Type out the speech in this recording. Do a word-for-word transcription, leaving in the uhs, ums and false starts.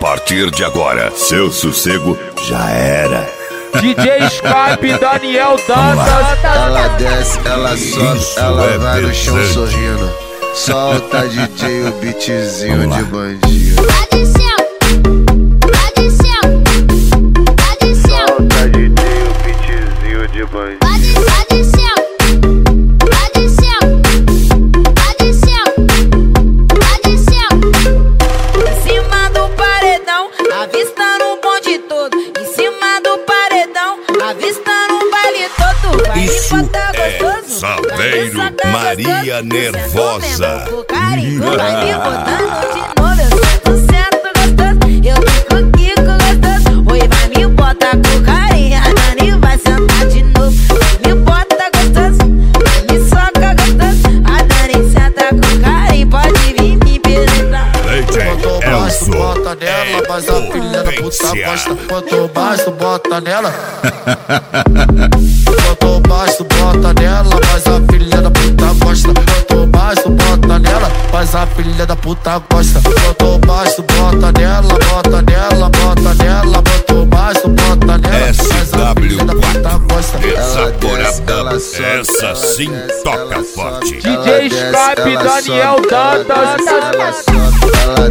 partir de agora, seu sossego já era. D J Skype, Daniel Dantas. Ela desce, ela sobe, ela vai no chão sorrindo. Solta D J o beatzinho de bandido. Solta D J o beatzinho de bandido. Em cima do paredão, avistando o bonde todo. Em cima do paredão, avistando o baile todo. Vai Isso me botar é gostoso, Saveiro vai me botar Maria gostoso. Nervosa. Com carinho, vai me botando de novo. Eu sinto certo gostoso, eu fico aqui com gostoso. Oi, vai me botar com carinho, a Dani vai sentar de novo. Vai me bota gostoso, vai me soca gostoso. A Dani senta com carinho, pode vir me penetrar. Quanto baixo, bota nela, mas a filha da puta gosta. Quanto baixo, bota nela. Quanto baixo, bota nela, mas a filha da puta gosta. Quanto baixo, bota nela, mas a filha da puta gosta. Quanto baixo, bota nela, bota nela, bota nela. Quanto baixo, bota nela, mas a filha da puta gosta. Essa porada, essa sim toca forte. D J Skype, Daniel Dantas. Ela sobe, ela